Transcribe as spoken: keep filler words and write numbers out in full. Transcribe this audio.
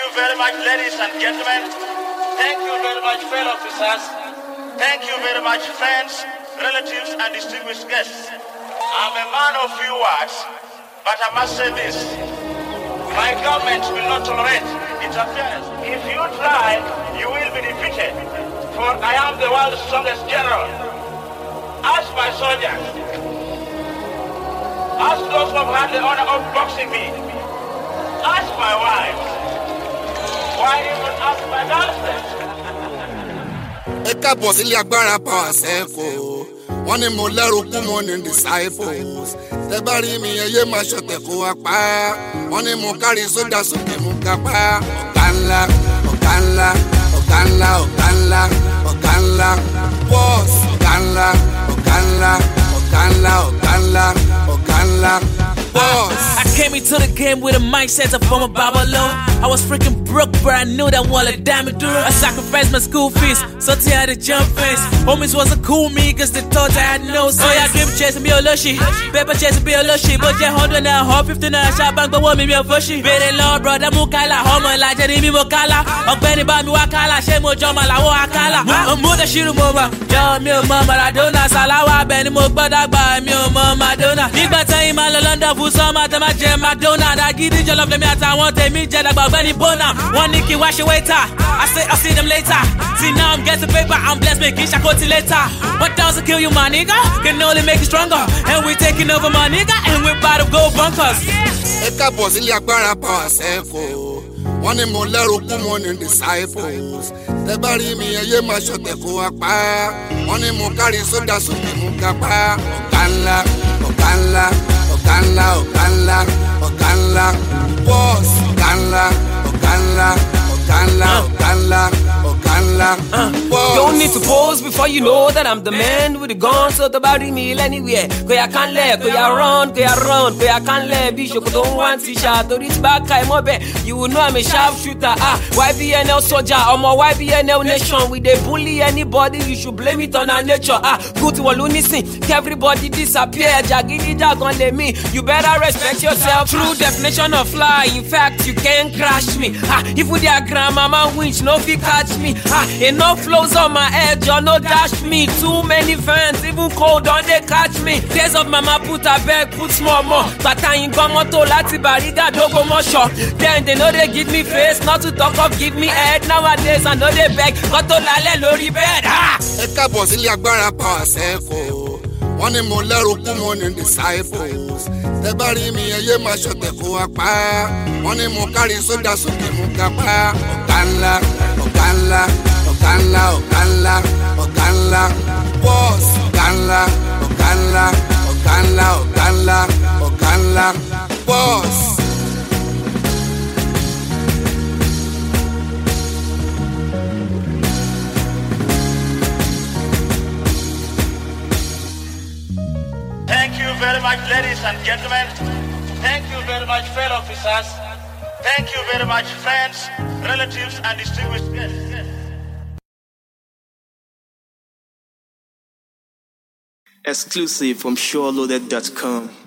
you very much, ladies and gentlemen. Thank you very much, fellow officers. Thank you very much, friends, relatives, and distinguished guests. I'm a man of few words, but I must say this. My government will not tolerate interference. If you try, you will be defeated. For I am the world's strongest general. Ask my soldiers. Ask those who have had the honor of boxing me. Ask my wife. Why even ask my girlfriend? Ẹ káàbọ̀ sílé agbára power circle. Wọ́n ní mo lẹ́rù kú mo ní disciples. Tẹ bá rí mi ẹyẹ máa ṣọ̀tẹ̀ kó wa pa. Wọ́n ní mo kárí sójà sókè mú kápá. Ọ̀gá ńlá, ọ̀gá ńlá, ọ̀gá ńlá, ọ̀gá ńlá, ọ̀gá ńlá. Boss, ọ̀gá ńlá, ọ̀gá ńlá, ọ̀gá ńlá, ọ̀gá ńlá, ọ̀gá ńlá. Boss. I came into the game with a mindset of I'm a Babylon. I was freaking broke, but I knew that wall of diamond through. I sacrificed my school fees, so I had to jump fence. Homies wasn't cool me, cause they thought I had no sense. Oh yeah, dream chasing me a lushy, paper chasing me a lushy. But yeah, hundred now, hot fifty now, shot bang, but want me a fushy. Very low, brother, Mukala, homo, like Jenny Mokala. Or Benny Bami Wakala, Shemo Joma, La Wakala. I'm Muda Shiru Moma, John Mil Mama, Radona, Salawa, Benny Mokbada, by me, Mama Dona. Nigga time, I London, Fusama, Tamajem, Madonna, I give you love, let me out, I want to meet Jed about Benny Bona. One Nicky, wash your waiter. I say, I'll see them later. See, now I'm getting paper, I'm blessed, make it shakoti later. What doesn't kill you, my nigga, can only make you stronger. And we taking over, my nigga, and we're about to go bunkers. Ẹ káàbọ̀ sílé agbára power circle. Wọ́n ní mo lẹ́rù kú mo ní disciples. Tẹ bá rí mi ẹyẹ máa ṣọ̀tẹ̀ kó wa pa. Wọ́n ní mo kárí sójà sókè mú kápá. Ọ̀gá ńlá, ọ̀gá ńlá, ọ̀gá ńlá, ọ̀gá ńlá, ọ̀gá ńlá. Boss, ọ̀gá ńlá, ọ̀gá ńlá, ọ̀gá ńlá, ọ̀gá ńlá, ọ̀gá ńlá. Don't need to pose before you know that I'm the man with the gun, so the body meal anywhere. Go ya can't let, go ya run, go ya run, go ya can't let. Bishop don't want to shot, to reach back, I'm up. You will know I'm a sharp shooter. Ah, Y B N L soldier, I'm a Y B N L nation. We they bully anybody, you should blame it on our nature. Ah, good to all listen, everybody disappear. Jagini Jagon let me. You better respect yourself. True definition of fly. In fact, you can't crash me. Ah, if with your grandmama winch, no fi catch me. Ah, enough flows on my head, you no dash me. Too many fans, even cold don't they catch me. Days of mama put a bag, put small more. But I ain't got moto lati bariga dogo more shop. Then they know they give me face, not to talk of give me head. Nowadays I know they beg, got to lale lori bed. Ah! Ẹ káàbọ̀ sílé agbára power circle. Wọ́n ní mo lẹ́rù kú mo ní disciples. Tẹ bá rí mi ẹyẹ máa ṣọ̀tẹ̀ kó wa pa. Wọ́n ní mo kárí sójà sókè mú kápá. Ọ̀gá ńlá, ọ̀gá ńlá, ọ̀gá ńlá, ọ̀gá ńlá, ọ̀gá ńlá. Boss, ọ̀gá ńlá, ọ̀gá ńlá, ọ̀gá ńlá, ọ̀gá ńlá, ọ̀gá ńlá. Boss. Thank you very much, ladies and gentlemen. Thank you very much, fellow officers. Thank you very much, friends, relatives, and distinguished guests. Exclusive from SureLoaded dot com.